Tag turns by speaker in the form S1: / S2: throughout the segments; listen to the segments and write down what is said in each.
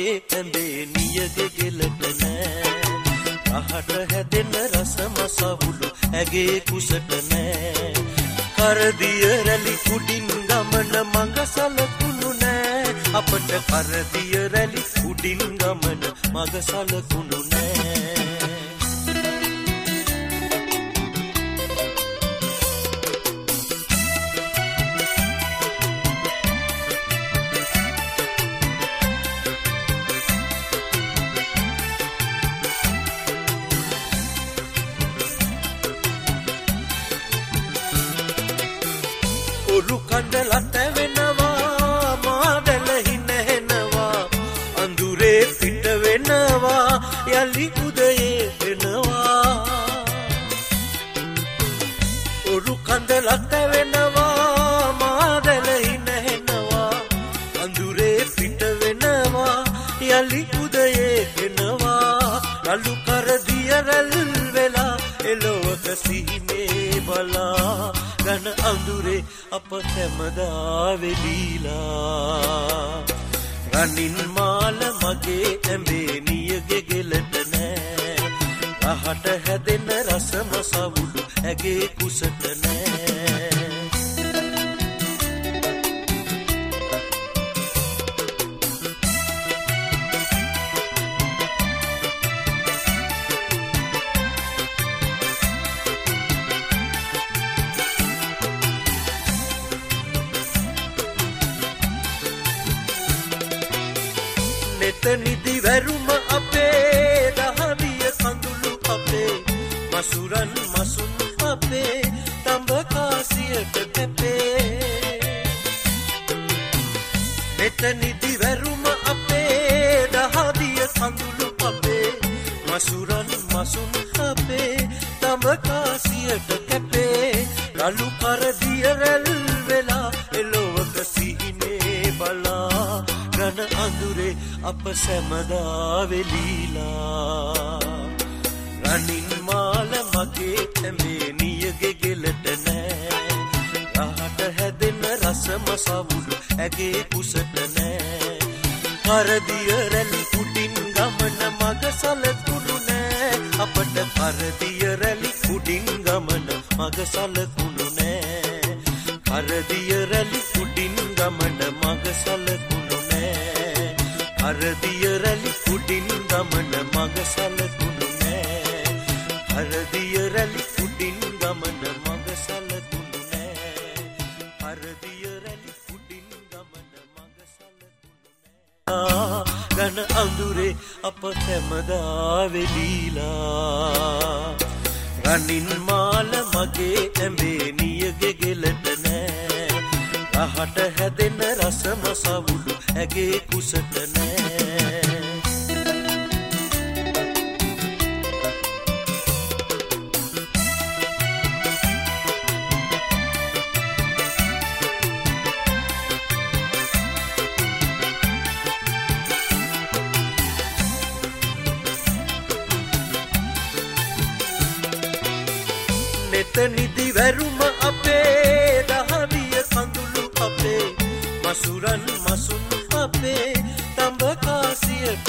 S1: මගේ ඇඳේ නියගේ ගෙලට නෑ රහට හැදෙන රසම සවුලු ඇගේ කුසට නෑ කරදිය රැලි කුඩින් ගමන මඟ සලකුණු නෑ අපට කරදිය රැලි කුඩින් ගමන මඟ සලකුණු නෑ උරු කඳලට වෙනවා මාදල හිනහෙනවා අඳුරේ පිට වෙනවා යලි උදයේ වෙනවා උරු කඳලට වෙනවා මාදල හිනහෙනවා අඳුරේ පිට වෙනවා යලි උදයේ වෙනවා රළු කරදිය රැල් වෙලා එළොවක සිහිනේ බලා ගන අඳුරේ අප හැමදා වෙලීලා රනින් මාල මගේ ඇඹේ නියගේ ගෙලට නෑ රහට හැදෙන රසම සවුලු ඇගේ කුසට නෑ නිදි වැරුම අපේ දහදිය කඳුළු අපේ මසුරන් මසුන් අපේ තඹ කාසියට කැපේ නිදි වැරුම අපේ දහදිය කඳුළු අපේ මසුරන් මසුන් අපේ තඹ කාසියට කැපේ රළු කරදිය රැල් වෙලා එළොවක සිහිනේ බලා ගන අඳුරේ අප සැමදා වෙලීලා රනින් මාල මගේ ඇඹේ නියගේ ගෙලට නෑ රහට හැදෙන රසම සවුලු ඇගේ කුසට නෑ කරදිය රැලි කුඩින් ගමන මග සලකුණු නෑ අපට කරදිය රැලි කුඩින් ගමන මග සලකුණු නෑ කරදිය රැලි කුඩින් ගමන මග සලකුණු කරදිය රැලි කුඩින් ගමන මග සලකුණු නෑ කරදිය රැලි කුඩින් ගමන මග සලකුණු නෑ කරදිය රැලි කුඩින් ගමන මග සලකුණු නෑ ගන අඳුරේ අප හැමදා වෙලීලා රනින් මාල මගේ ඇඹේ නියගේ ගෙලට නෑ රහට හැදෙන රසම සවුලු ඇගේ කුසට නෑ නිදි වැරුම අපේ දහදිය කඳුළු අපේ මසුරන් මසුන් අපේ තඹ කාසියට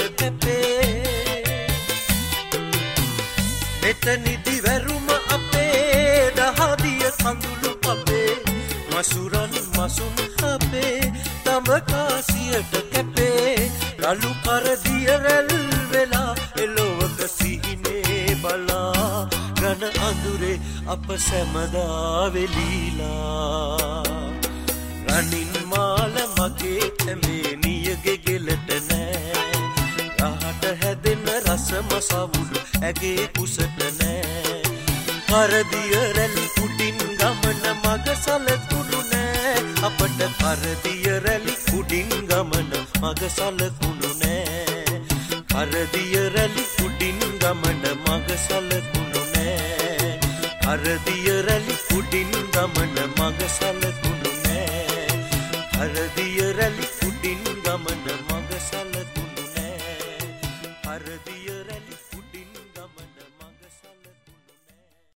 S1: කැපේ නිදි වැරුම අපේ දහදිය කඳුළු අපේ මසුරන් මසුන් අපේ තඹ කාසියට කැපේ රළු කරදිය රැල් වෙලා එළොවක සිහිනේ බලා ගන අඳුරේ අප සැමදා වෙලීලා රනින් මාල මගේ ඇඹේ නියගේ ගෙලට නෑ රහට හැදෙන රසම සවුලු ඇගේ කුසට නෑ කරදිය රැලි කුඩින් ගමන මග සලකුණු නෑ අපට කරදිය රැලි කුඩින් ගමන මග සලකුණු නෑ කරදිය රැලි කුඩින් ගමන මග සලකුණු නෑ කරදිය රැලි කුඩින් ගමන මග සලකුණු නෑ කරදිය රැලි